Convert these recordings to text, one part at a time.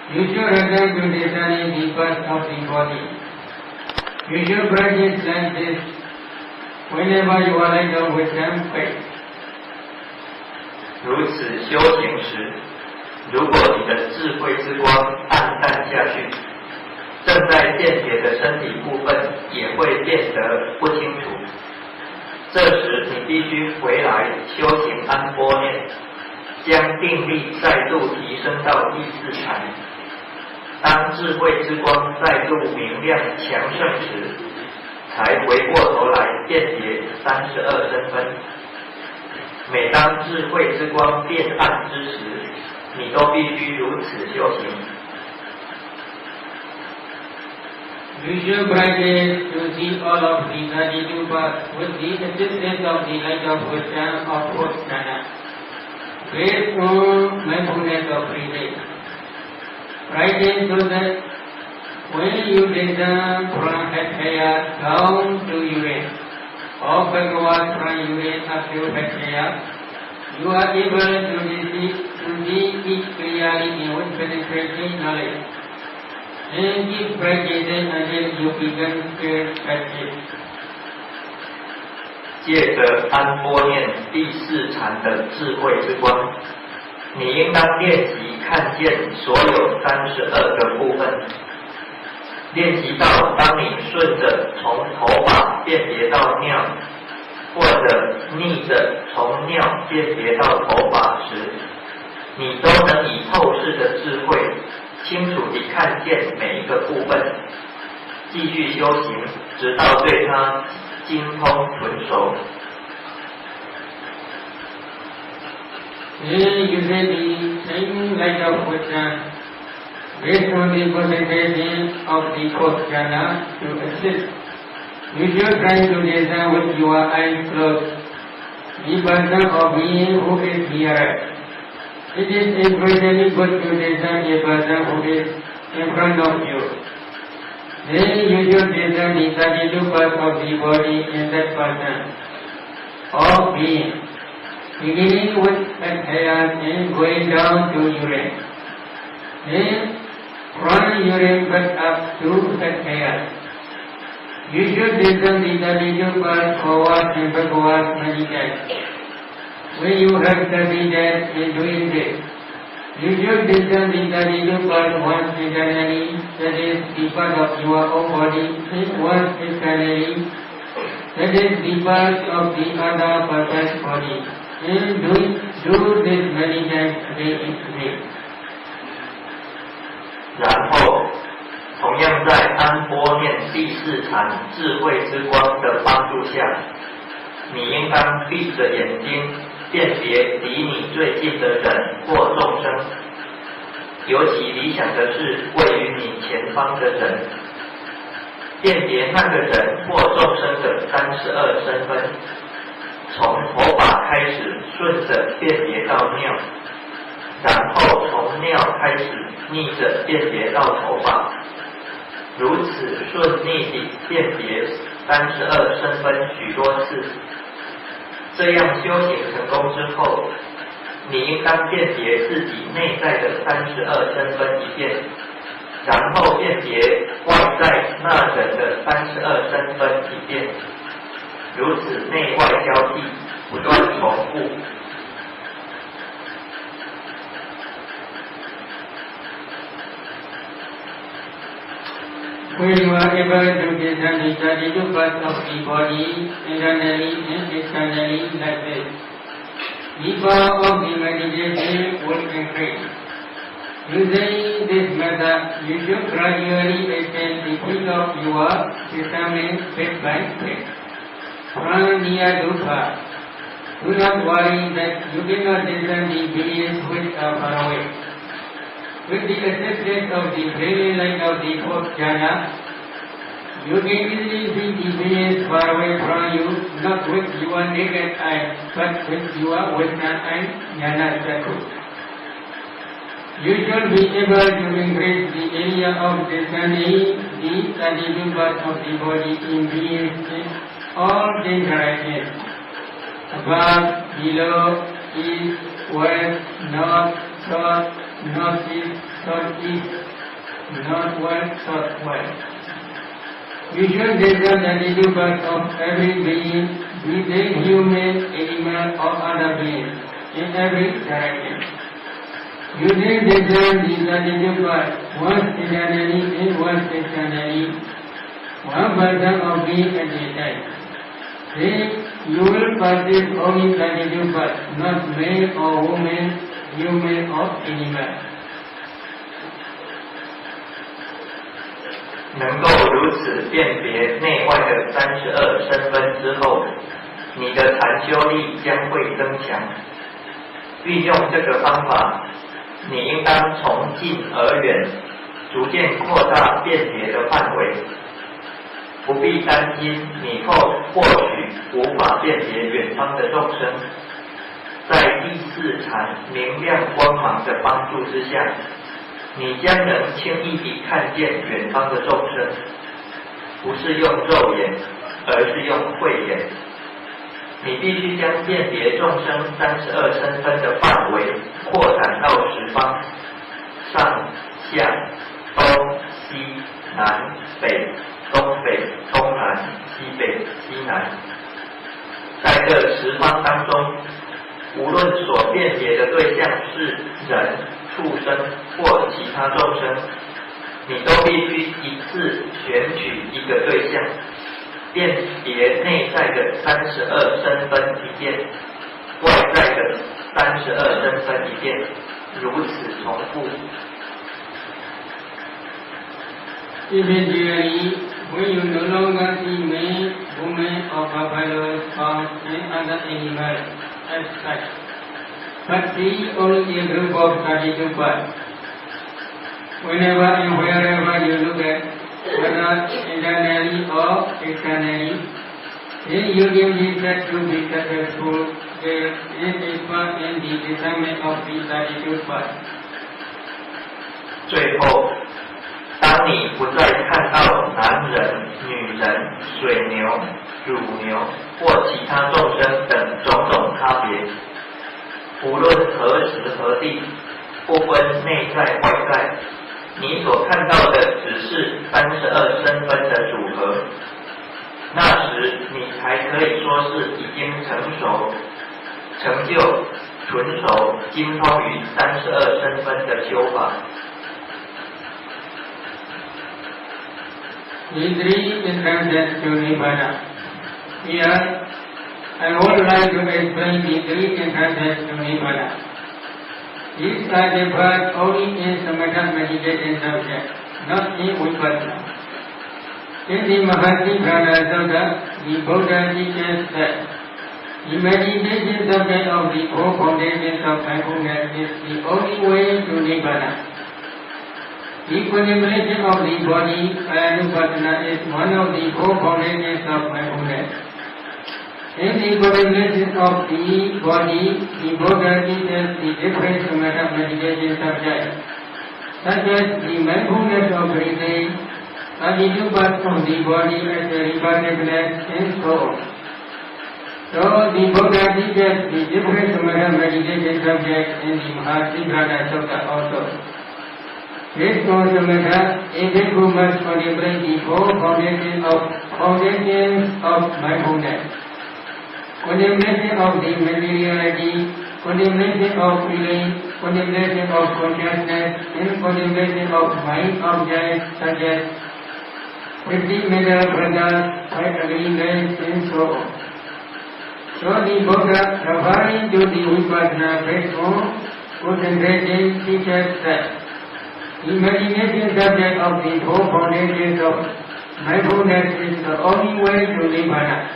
You should return to discerning the birth of the body. You should practice like this whenever you are laid down with them faith. 如此修行时，如果你的智慧之光暗淡下去，正在辨别的身体部分也会变得不清楚。这时你必须回来修行安般念，将定力再度提升到第四禅。当智慧之光再度明亮强盛时，才回过头来辨别32身分。每当智慧之光变暗之时，你都必须如此修行。 You should practice to see all of the 32 paths with the assistance of the light of wisdom of fourth jhana, based on mindfulness of breathing. Practice so that when you descend from Hekhaya down to urine, or backward from urine up to Hekhaya, you are able to see each clearly with penetrating knowledge. And keep practicing until you become clear practice. 借着安般念第四禅的智慧之光，你应当练习看见所有32个部分。练习到当你顺着从头发辨别到尿，或者逆着从尿辨别到头发时，你都能以透视的智慧清楚地看见每一个部分，继续修行，直到对它精通纯熟。 You say the same light of wisdom, based on the concentration of the fourth jhana to assist. You should try to discern with your eyes closed the person or being who is nearer. It is especially good to discern a person who is in front of you. Then you should discern the 32 parts of the body in that person or being, beginning with exhale and going down to urine. Then from urine back up to exhale. You should discern the 32 parts forward and backward many times. When you have studied that in doing this, you should discern the 32 parts once internally, that is the part of your own body, and once externally, that is the part of the other person's body. And do this many times a day each day. 然后，同样在安般念第四禅智慧之光的帮助下，你应当闭着眼睛辨别离你最近的人或众生，尤其理想的是位于你前方的人，辨别那个人或众生的32身分，从头发开始顺着辨别到尿，然后从尿开始逆着辨别到头发，如此顺逆地辨别32身分许多次。这样修行成功之后，你应当辨别自己内在的32身分一遍，然后辨别外在那人的32身分一遍，如此内外交替，不断重复。 When you are able to discern the 32 parts of the body, internally and externally like this, the power of the meditation will increase. Using this method, you should gradually extend the field of your discernment bit by bit, from near to far. Do not worry that you cannot discern the beings which are far away. With the assistance of the brilliant light of the fourth jhana, you can easily see the beings far away from you, not with your naked eye, but with your wisdom and jhana chaku. You should be able to increase the area of discerning the 32 parts of the body in beings in all the directions, above, below, east, west, north, south, northeast, southeast, northwest, southwest. We should discern the attributes of every being, be they human, animal, or other beings, in every direction. You then discern these attributes once internally and once externally, one person of being at a time. Then you will perceive only the attributes, not male or woman, human or animal. 能够如此辨别内外的32身分之后，你的禅修力将会增强。运用这个方法，你应当从近而远，逐渐扩大辨别的范围。不必担心你或许无法辨别远方的众生，在第四禅明亮光芒的帮助之下，你将能轻易地看见远方的众生，不是用肉眼，而是用慧眼。你必须将辨别众生32身分的范围扩展到10方，上下东西南北东北东南西北西南。在这10方当中，无论所辨别的对象是人、畜生或其他众生，你都必须一次选取一个对象，辨别内在的32身分一遍，外在的32身分一遍，如此重复。 Eventually, when you no longer see men, women, or buffaloes, cows, and other animals as such, but see only a group of 32 birds. Whenever and wherever you look at, whether internally or externally, then you will be said to be successful. There is a part in the discernment of the 32 birds. 最后，当你不再看到男人、女人、水牛、乳牛或其他众生等种种差别，无论何时何地，不分内在外在，你所看到的只是32身分的组合。那时你才可以说是已经成熟、成就、纯熟、精通于32身分的修法。 The three entrances to Nibbana. Here, I would like to explain the three entrances to Nibbana. These are different only in samatha meditation subject, not in vipassana. In the Mahatipurana Sutta, the Buddha teaches that the meditation subject of the four foundations of mindfulness is the only way to Nibbana. The contemplation of the body, Kayanupassana, is one of the four foundations of mindfulness. In the contemplation of the body, the Buddha teaches the different samatha meditation subjects, such as the mindfulness of breathing, attitude of the body as a reparativeness, and so on. So the Buddha teaches the different samatha meditation subjects in the Mahatipurana Sutta also. Based on samatha, a bhikkhu must contemplate the four foundations of mindfulness. Contemplation of the materiality, contemplation of feeling, contemplation of consciousness, and contemplation of mind objects such as 50 metal brothers, 5 agreements, and so on. So the Buddha, referring to the vipassana based on concentration, teaches that the meditation subject of the four foundations of mindfulness is the only way to Nibbana.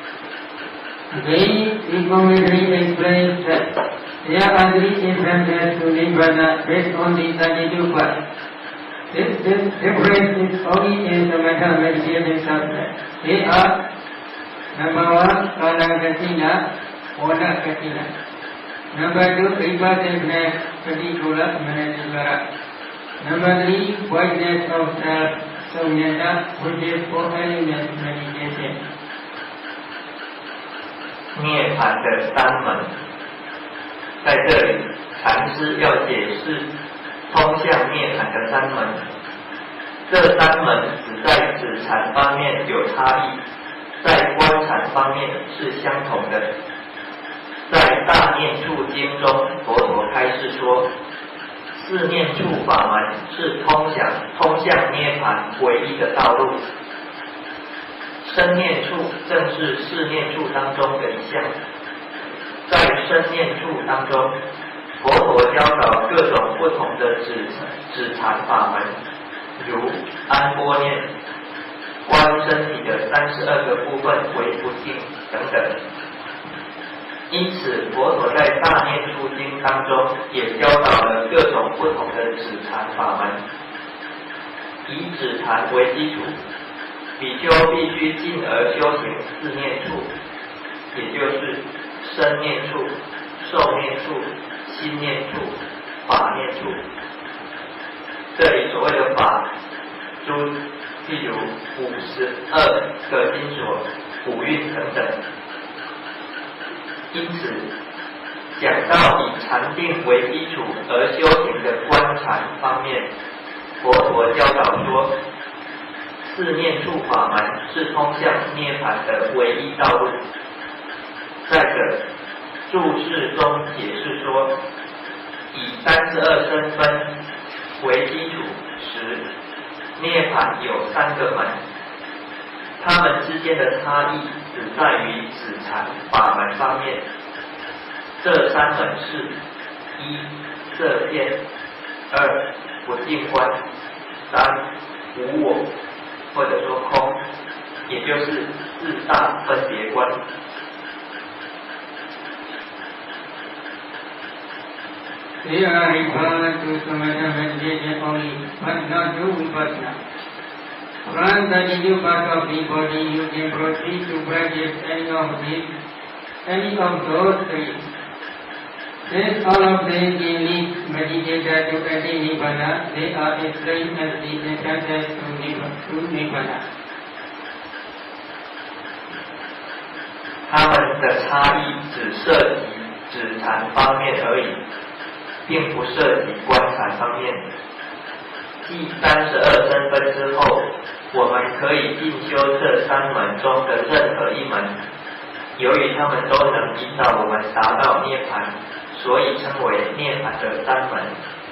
Again, the commentary explains that there are three entrances to Nibbana based on the 32 parts. This difference is only in the samatha meditation subject. They are: number 1, Kalakatina, Odakatina. Number 2, Vipassana, particular Manasivara. Number 3, voidness of self, Sunyata, which is for element meditation. 涅槃的三门，在这里，禅师要解释通向涅槃的三门。这三门只在止禅方面有差异，在观禅方面是相同的。在《大念处经》中，佛陀开示说，四念处法门是通向涅槃唯一的道路。身念处正是四念处当中的一项。在身念处当中，佛陀教导各种不同的止禅法门，如安般念、观身体的32个部分为不净等等。因此，佛陀在《大念处经》当中也教导了各种不同的止禅法门。以止禅为基础，比丘必须进而修行四念处，也就是身念处、受念处、心念处、法念处。这里所谓的法，譬如52个金锁、五蕴等等。因此，讲到以禅定为基础而修行的观禅方面，佛陀教导说，四念处法门是通向涅槃的唯一道路。再者，注释中解释说，以32身分为基础时，涅槃有3个门，它们之间的差异只在于止禅法门方面。这3门是：一、色见；二、不净观；三、无我，或者说空，也就是四大分别观。 They are referred to samatha meditation only, but not to vipassana. From the new part of the body, you can proceed to practice any of those three. Since all of them can lead meditator to attain nibbana, they are explained as the entrances to nibbana. 它们的差异只涉及止禅方面而已，并不涉及观禅方面。继32身分之后，我们可以进修这3门中的任何一门。由于它们都能引导我们达到涅槃，所以称为涅槃的3门。